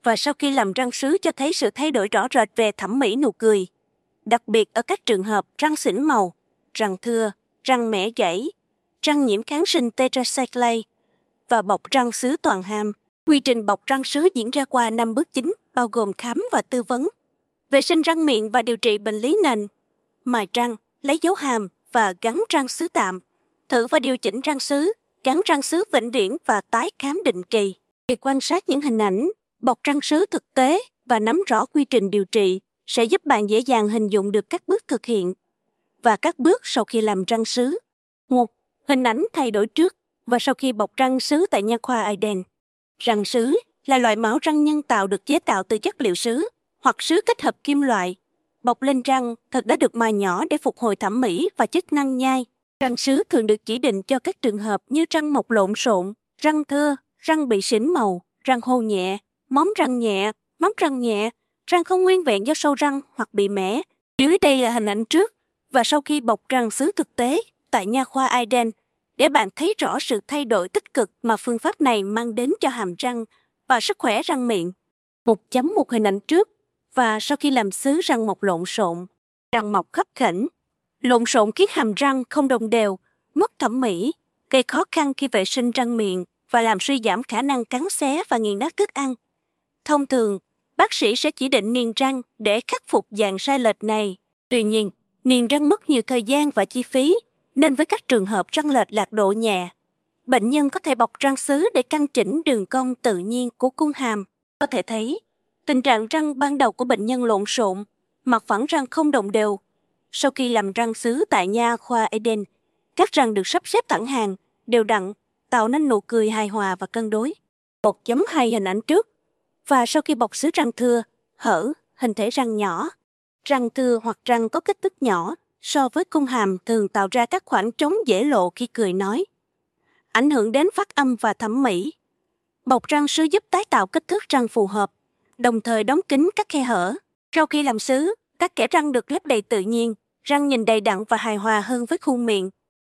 và sau khi làm răng sứ cho thấy sự thay đổi rõ rệt về thẩm mỹ nụ cười, đặc biệt ở các trường hợp răng xỉn màu, răng thưa, răng mẻ gãy, răng nhiễm kháng sinh tetracycline và bọc răng sứ toàn hàm. Quy trình bọc răng sứ diễn ra qua 5 bước chính, bao gồm khám và tư vấn, vệ sinh răng miệng và điều trị bệnh lý nền, mài răng, lấy dấu hàm và gắn răng sứ tạm, thử và điều chỉnh răng sứ, gắn răng sứ vĩnh viễn và tái khám định kỳ. Việc quan sát những hình ảnh, bọc răng sứ thực tế và nắm rõ quy trình điều trị sẽ giúp bạn dễ dàng hình dung được các bước thực hiện và các bước sau khi làm răng sứ. 1. Hình ảnh thay đổi trước và sau khi bọc răng sứ tại nha khoa Iden. Răng sứ là loại mão răng nhân tạo được chế tạo từ chất liệu sứ hoặc sứ kết hợp kim loại. Bọc lên răng thật đã được mài nhỏ để phục hồi thẩm mỹ và chức năng nhai. Răng sứ thường được chỉ định cho các trường hợp như răng mọc lộn xộn, răng thưa, răng bị xỉn màu, răng hô nhẹ, móm răng nhẹ, răng không nguyên vẹn do sâu răng hoặc bị mẻ. Dưới đây là hình ảnh trước và sau khi bọc răng sứ thực tế tại nha khoa Iden để bạn thấy rõ sự thay đổi tích cực mà phương pháp này mang đến cho hàm răng và sức khỏe răng miệng. 1.1 hình ảnh trước và sau khi làm sứ răng mọc lộn xộn, răng mọc khắp khểnh. Lộn xộn khiến hàm răng không đồng đều, mất thẩm mỹ, gây khó khăn khi vệ sinh răng miệng và làm suy giảm khả năng cắn xé và nghiền nát thức ăn. Thông thường, bác sĩ sẽ chỉ định niềng răng để khắc phục dạng sai lệch này. Tuy nhiên, niềng răng mất nhiều thời gian và chi phí, nên với các trường hợp răng lệch lạc độ nhẹ, bệnh nhân có thể bọc răng sứ để căn chỉnh đường cong tự nhiên của cung hàm. Có thể thấy, tình trạng răng ban đầu của bệnh nhân lộn xộn, mặt phẳng răng không đồng đều. Sau khi làm răng sứ tại nha khoa Eden, các răng được sắp xếp thẳng hàng, đều đặn, tạo nên nụ cười hài hòa và cân đối. 1.2 hình ảnh trước và sau khi bọc sứ răng thưa, hở, hình thể răng nhỏ. Răng thưa hoặc răng có kích thước nhỏ so với cung hàm thường tạo ra các khoảng trống dễ lộ khi cười nói, ảnh hưởng đến phát âm và thẩm mỹ. Bọc răng sứ giúp tái tạo kích thước răng phù hợp, đồng thời đóng kín các khe hở. Sau khi làm sứ, các kẽ răng được lấp đầy tự nhiên, răng nhìn đầy đặn và hài hòa hơn với khuôn miệng.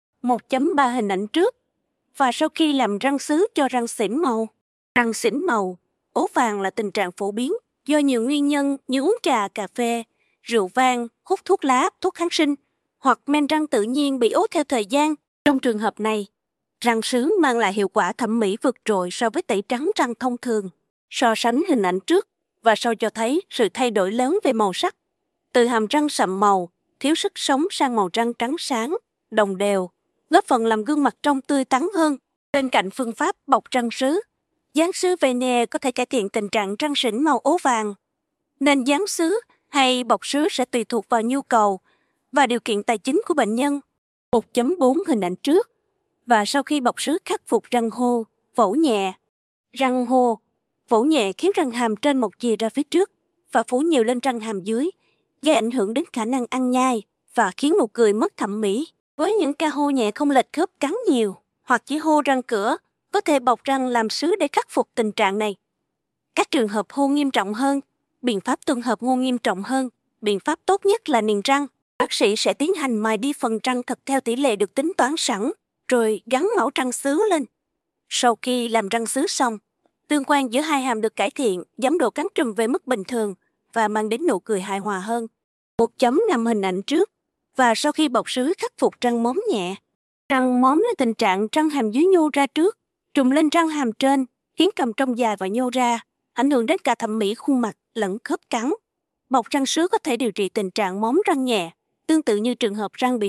1.3 hình ảnh trước và sau khi làm răng sứ cho răng xỉn màu. Răng xỉn màu, ố vàng là tình trạng phổ biến do nhiều nguyên nhân như uống trà, cà phê, rượu vang, hút thuốc lá, thuốc kháng sinh hoặc men răng tự nhiên bị ố theo thời gian. Trong trường hợp này, răng sứ mang lại hiệu quả thẩm mỹ vượt trội so với tẩy trắng răng thông thường. So sánh hình ảnh trước và sau cho thấy sự thay đổi lớn về màu sắc. Từ hàm răng sậm màu, thiếu sức sống sang màu răng trắng sáng, đồng đều, góp phần làm gương mặt trông tươi tắn hơn. Bên cạnh phương pháp bọc răng sứ, dán sứ veneer có thể cải thiện tình trạng răng sỉn màu ố vàng. Nên dán sứ hay bọc sứ sẽ tùy thuộc vào nhu cầu và điều kiện tài chính của bệnh nhân. 1.4 hình ảnh trước và sau khi bọc sứ khắc phục răng hô, vỗ nhẹ. Răng hô, vỗ nhẹ khiến răng hàm trên một chìa ra phía trước và phủ nhiều lên răng hàm dưới, gây ảnh hưởng đến khả năng ăn nhai và khiến nụ cười mất thẩm mỹ. Với những ca hô nhẹ không lệch khớp cắn nhiều hoặc chỉ hô răng cửa, có thể bọc răng làm sứ để khắc phục tình trạng này. Các trường hợp hô nghiêm trọng hơn, biện pháp tương hợp hô nghiêm trọng hơn, biện pháp tốt nhất là niềng răng. Bác sĩ sẽ tiến hành mài đi phần răng thật theo tỷ lệ được tính toán sẵn, rồi gắn mẫu răng sứ lên. Sau khi làm răng sứ xong, tương quan giữa hai hàm được cải thiện, giảm độ cắn trùm về mức bình thường và mang đến nụ cười hài hòa hơn. 1.5 hình ảnh trước và sau khi bọc sứ khắc phục răng móm nhẹ. Răng móm là tình trạng răng hàm dưới nhô ra trước, trùm lên răng hàm trên, khiến cằm trông dài và nhô ra, ảnh hưởng đến cả thẩm mỹ khuôn mặt lẫn khớp cắn. Bọc răng sứ có thể điều trị tình trạng móm răng nhẹ, tương tự như trường hợp răng bị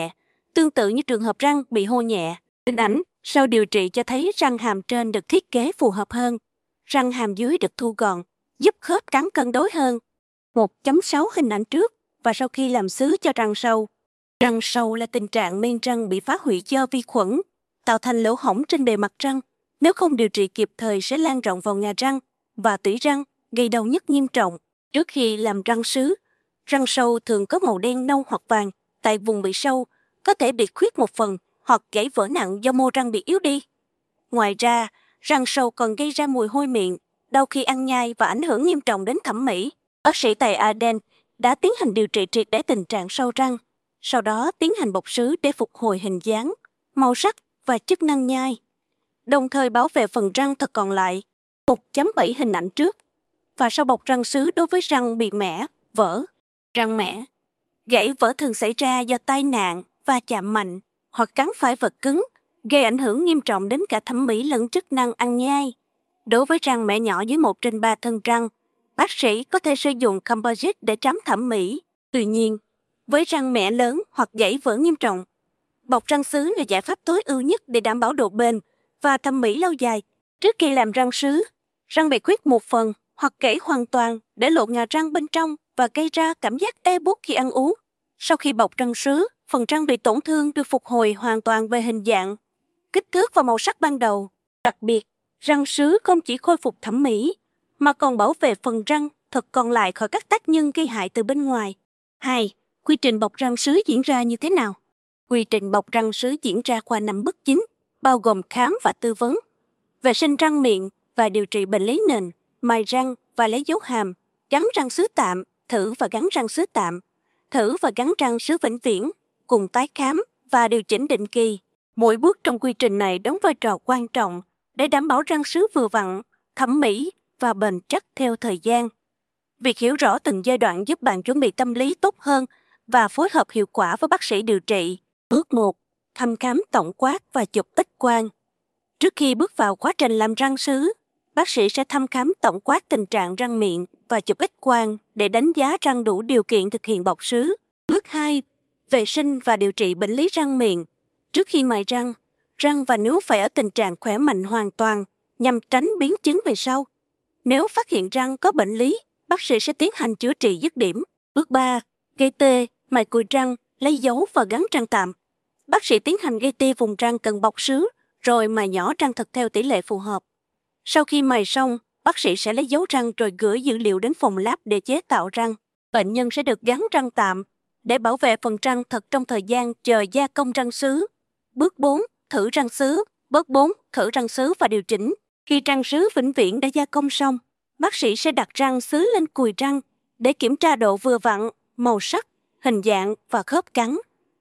hôi nhẹ. Hình ảnh sau điều trị cho thấy răng hàm trên được thiết kế phù hợp hơn, răng hàm dưới được thu gọn, giúp khớp cắn cân đối hơn. 1.6 hình ảnh trước và sau khi làm sứ cho răng sâu. Răng sâu là tình trạng men răng bị phá hủy do vi khuẩn, tạo thành lỗ hổng trên bề mặt răng. Nếu không điều trị kịp thời sẽ lan rộng vào ngà răng và tủy răng, gây đau nhức nghiêm trọng. Trước khi làm răng sứ, răng sâu thường có màu đen nâu hoặc vàng. Tại vùng bị sâu, có thể bị khuyết một phần hoặc gãy vỡ nặng do mô răng bị yếu đi. Ngoài ra, răng sâu còn gây ra mùi hôi miệng, đau khi ăn nhai và ảnh hưởng nghiêm trọng đến thẩm mỹ. Bác sĩ tại Aden đã tiến hành điều trị triệt để tình trạng sâu răng, sau đó tiến hành bọc sứ để phục hồi hình dáng, màu sắc và chức năng nhai, đồng thời bảo vệ phần răng thật còn lại. 1.7 hình ảnh trước và sau bọc răng sứ đối với răng bị mẻ, vỡ. Răng mẻ, gãy vỡ thường xảy ra do tai nạn, va chạm mạnh hoặc cắn phải vật cứng, gây ảnh hưởng nghiêm trọng đến cả thẩm mỹ lẫn chức năng ăn nhai. Đối với răng mẻ nhỏ dưới 1/3 thân răng, bác sĩ có thể sử dụng composite để tránh thẩm mỹ. Tuy nhiên, với răng mẻ lớn hoặc gãy vỡ nghiêm trọng, bọc răng sứ là giải pháp tối ưu nhất để đảm bảo độ bền và thẩm mỹ lâu dài. Trước khi làm răng sứ, răng bị khuyết một phần hoặc gãy hoàn toàn để lộ ngà răng bên trong và gây ra cảm giác ê buốt khi ăn uống. Sau khi bọc răng sứ, phần răng bị tổn thương được phục hồi hoàn toàn về hình dạng, kích thước và màu sắc ban đầu. Đặc biệt, răng sứ không chỉ khôi phục thẩm mỹ, mà còn bảo vệ phần răng thật còn lại khỏi các tác nhân gây hại từ bên ngoài. 2. Quy trình bọc răng sứ diễn ra như thế nào? Quy trình bọc răng sứ diễn ra qua 5 bước chính, bao gồm khám và tư vấn, vệ sinh răng miệng và điều trị bệnh lý nền, mài răng và lấy dấu hàm, gắn răng sứ tạm, thử và gắn răng sứ tạm, thử và gắn răng sứ vĩnh viễn, cùng tái khám và điều chỉnh định kỳ. Mỗi bước trong quy trình này đóng vai trò quan trọng để đảm bảo răng sứ vừa vặn, thẩm mỹ và bền chắc theo thời gian. Việc hiểu rõ từng giai đoạn giúp bạn chuẩn bị tâm lý tốt hơn và phối hợp hiệu quả với bác sĩ điều trị. Bước 1. Thăm khám tổng quát và chụp X-quang. Trước khi bước vào quá trình làm răng sứ, bác sĩ sẽ thăm khám tổng quát tình trạng răng miệng và chụp X-quang để đánh giá răng đủ điều kiện thực hiện bọc sứ. Bước 2. Vệ sinh và điều trị bệnh lý răng miệng. Trước khi mài răng, răng và nướu phải ở tình trạng khỏe mạnh hoàn toàn nhằm tránh biến chứng về sau. Nếu phát hiện răng có bệnh lý, bác sĩ sẽ tiến hành chữa trị dứt điểm. Bước 3. Gây tê, mài cùi răng, lấy dấu và gắn răng tạm. Bác sĩ tiến hành gây tê vùng răng cần bọc sứ, rồi mài nhỏ răng thật theo tỷ lệ phù hợp. Sau khi mài xong, bác sĩ sẽ lấy dấu răng rồi gửi dữ liệu đến phòng lab để chế tạo răng. Bệnh nhân sẽ được gắn răng tạm để bảo vệ phần răng thật trong thời gian chờ gia công răng sứ. Bước 4. Thử răng sứ. Bước 4. Thử răng sứ và điều chỉnh. Khi răng sứ vĩnh viễn đã gia công xong, bác sĩ sẽ đặt răng sứ lên cùi răng để kiểm tra độ vừa vặn, màu sắc, hình dạng và khớp cắn.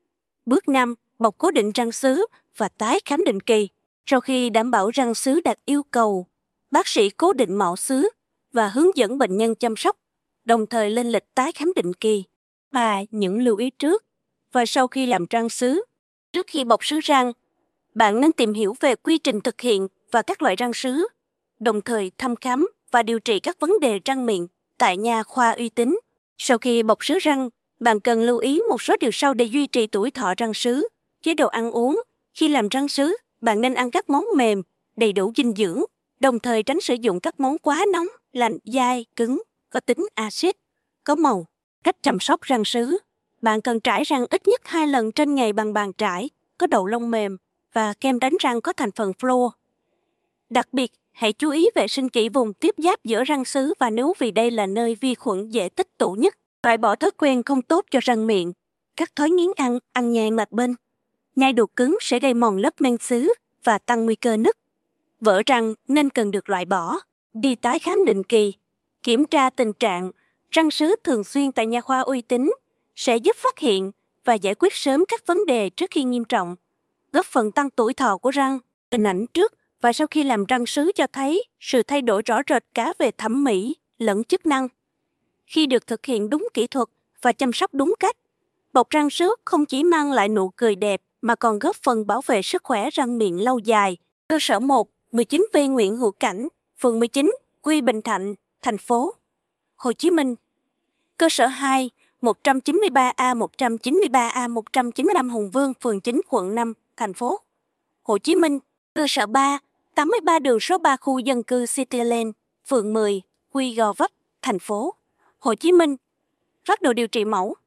Bước 5. Bọc cố định răng sứ và tái khám định kỳ. Sau khi đảm bảo răng sứ đạt yêu cầu, bác sĩ cố định mạo sứ và hướng dẫn bệnh nhân chăm sóc, đồng thời lên lịch tái khám định kỳ. Và những lưu ý trước và sau khi làm răng sứ. Trước khi bọc sứ răng, bạn nên tìm hiểu về quy trình thực hiện và các loại răng sứ, đồng thời thăm khám và điều trị các vấn đề răng miệng tại nha khoa uy tín. Sau khi bọc sứ răng, bạn cần lưu ý một số điều sau để duy trì tuổi thọ răng sứ. Chế độ ăn uống. Khi làm răng sứ, bạn nên ăn các món mềm, đầy đủ dinh dưỡng, đồng thời tránh sử dụng các món quá nóng, lạnh, dai, cứng, có tính axit, có màu. Cách chăm sóc răng sứ. Bạn cần trải răng ít nhất 2 lần trên ngày bằng bàn trải, có đậu lông mềm và kem đánh răng có thành phần fluor. Đặc biệt, hãy chú ý vệ sinh kỹ vùng tiếp giáp giữa răng sứ và nướu vì đây là nơi vi khuẩn dễ tích tụ nhất. Loại bỏ thói quen không tốt cho răng miệng. Các thói nghiến ăn nhai mạch bên. Nhai đồ cứng sẽ gây mòn lớp men sứ và tăng nguy cơ nứt. Vỡ răng nên cần được loại bỏ. Đi tái khám định kỳ. Kiểm tra tình trạng răng sứ thường xuyên tại nha khoa uy tín sẽ giúp phát hiện và giải quyết sớm các vấn đề trước khi nghiêm trọng, góp phần tăng tuổi thọ của răng. Hình ảnh trước và sau khi làm răng sứ cho thấy sự thay đổi rõ rệt cả về thẩm mỹ lẫn chức năng. Khi được thực hiện đúng kỹ thuật và chăm sóc đúng cách, bọc răng sứ không chỉ mang lại nụ cười đẹp mà còn góp phần bảo vệ sức khỏe răng miệng lâu dài. Cơ sở 1, 19V Nguyễn Hữu Cảnh, phường 19, Quy Bình Thạnh, thành phố Hồ Chí Minh. Cơ sở 2, 193A 193A 195 Hùng Vương, phường 9, quận 5, thành phố Hồ Chí Minh. Cơ sở 3, 83 đường số 3 khu dân cư Cityland, phường 10, Quy Gò Vấp, thành phố Hồ Chí Minh. Phác đồ điều trị mẫu.